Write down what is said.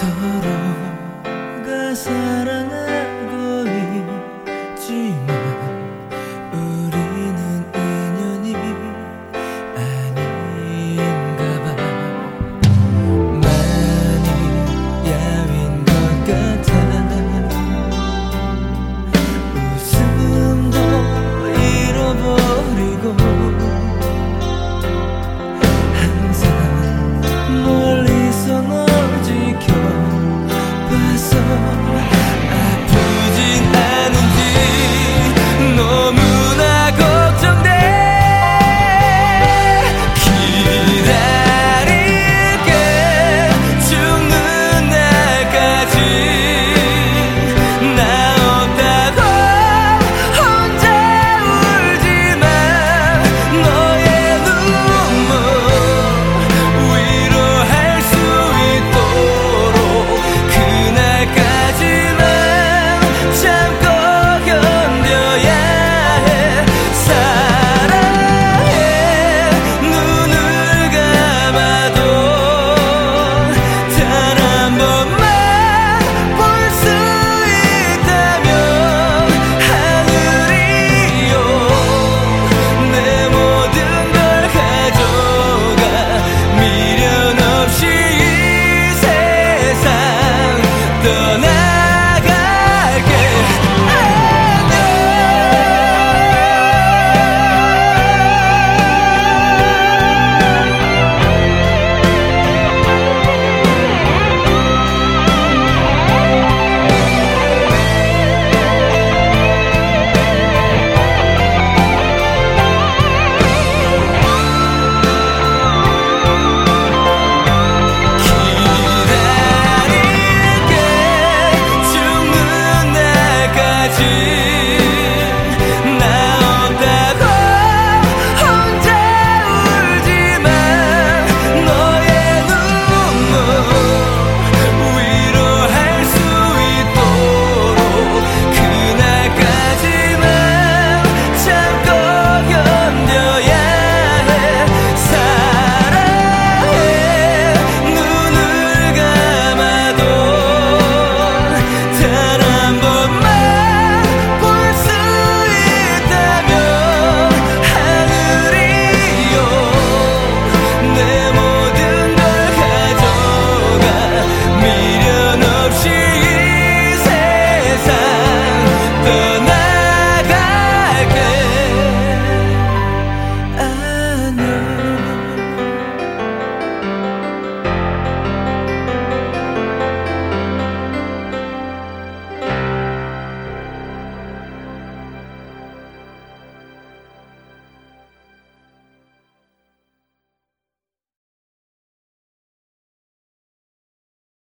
서로가 사랑하고 있지만 우리는 인연이 아닌가 봐. 많이 야윈 것 같아. 웃음도 잃어버리고 항상 멀리서 널 지켜봐서 아프진 않은지 너무나 걱정돼. 기다릴게 죽는 날까지. 나 없다고 혼자 울지만 너의 눈물 위로할 수 있도록 그날까지만 참고 견뎌야 해. 사랑해. 눈을 감아도 단 한 번만 볼 수 있다면 하늘이요 내 모든 걸 가져가 미련 없이 이 세상 떠나